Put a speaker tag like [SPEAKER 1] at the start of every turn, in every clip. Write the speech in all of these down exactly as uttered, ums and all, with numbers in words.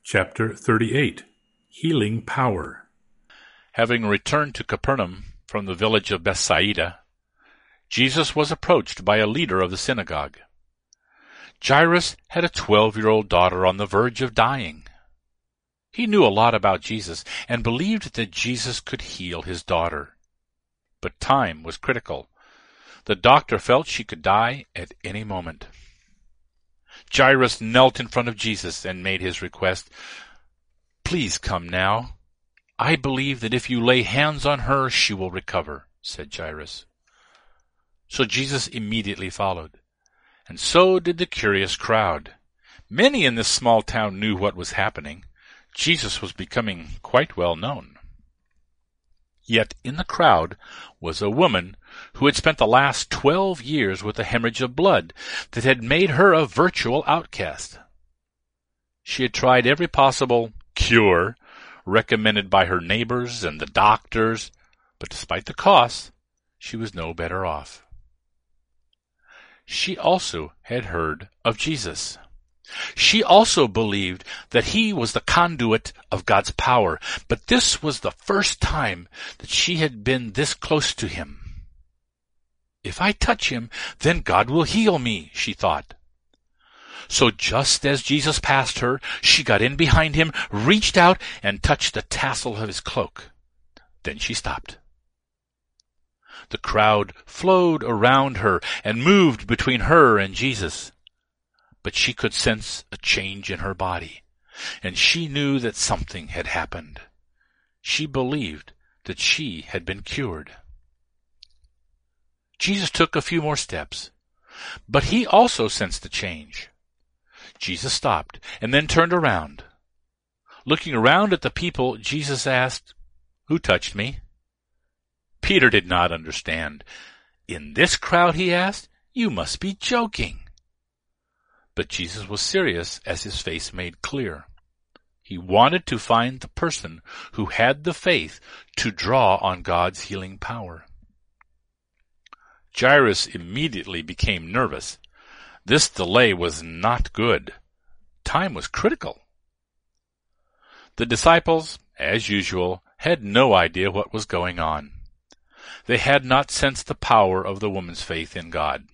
[SPEAKER 1] Chapter thirty-eight. Healing Power.
[SPEAKER 2] Having returned to Capernaum from the village of Bethsaida, Jesus was approached by a leader of the synagogue. Jairus had a twelve-year-old daughter on the verge of dying. He knew a lot about Jesus and believed that Jesus could heal his daughter. But time was critical. The doctor felt she could die at any moment. Jairus knelt in front of Jesus and made his request. "Please come now. I believe that if you lay hands on her, she will recover," said Jairus. So Jesus immediately followed, and so did the curious crowd. Many in this small town knew what was happening. Jesus was becoming quite well known. Yet in the crowd was a woman who had spent the last twelve years with a hemorrhage of blood that had made her a virtual outcast. She had tried every possible cure recommended by her neighbors and the doctors, but despite the cost, she was no better off. She also had heard of Jesus. She also believed that he was the conduit of God's power, but this was the first time that she had been this close to him. "If I touch him, then God will heal me," she thought. So just as Jesus passed her, she got in behind him, reached out, and touched the tassel of his cloak. Then she stopped. The crowd flowed around her and moved between her and Jesus. But she could sense a change in her body, and she knew that something had happened. She believed that she had been cured. Jesus took a few more steps, but he also sensed a change. Jesus stopped and then turned around. Looking around at the people, Jesus asked, "Who touched me?" Peter did not understand. "In this crowd," he asked, "you must be joking." But Jesus was serious, as his face made clear. He wanted to find the person who had the faith to draw on God's healing power. Jairus immediately became nervous. This delay was not good. Time was critical. The disciples, as usual, had no idea what was going on. They had not sensed the power of the woman's faith in God.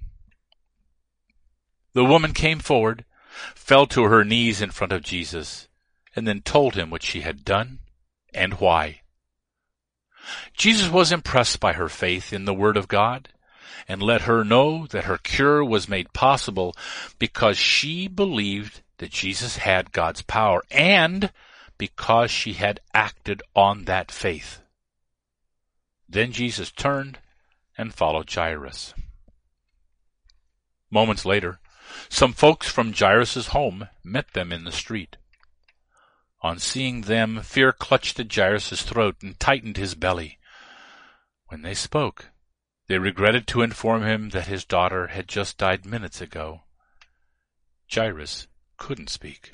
[SPEAKER 2] The woman came forward, fell to her knees in front of Jesus, and then told him what she had done and why. Jesus was impressed by her faith in the Word of God and let her know that her cure was made possible because she believed that Jesus had God's power and because she had acted on that faith. Then Jesus turned and followed Jairus. Moments later, some folks from Jairus' home met them in the street. On seeing them, fear clutched at Jairus' throat and tightened his belly. When they spoke, they regretted to inform him that his daughter had just died minutes ago. Jairus couldn't speak.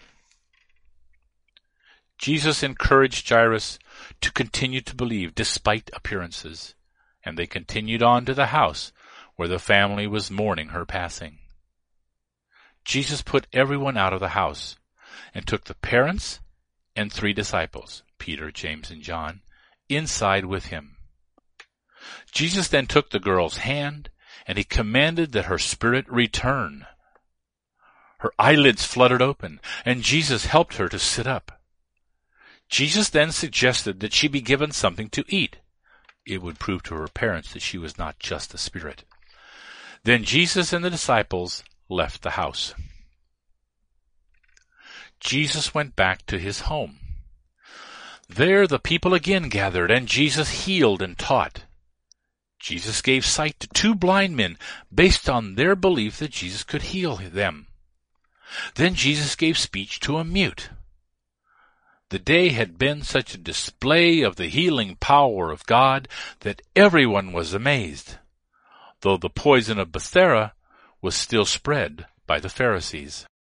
[SPEAKER 2] Jesus encouraged Jairus to continue to believe despite appearances, and they continued on to the house where the family was mourning her passing. Jesus put everyone out of the house and took the parents and three disciples, Peter, James, and John, inside with him. Jesus then took the girl's hand and he commanded that her spirit return. Her eyelids fluttered open and Jesus helped her to sit up. Jesus then suggested that she be given something to eat. It would prove to her parents that she was not just a spirit. Then Jesus and the disciples left the house. Jesus went back to his home. There the people again gathered, and Jesus healed and taught. Jesus gave sight to two blind men based on their belief that Jesus could heal them. Then Jesus gave speech to a mute. The day had been such a display of the healing power of God that everyone was amazed, though the poison of Bethesda was still spread by the Pharisees.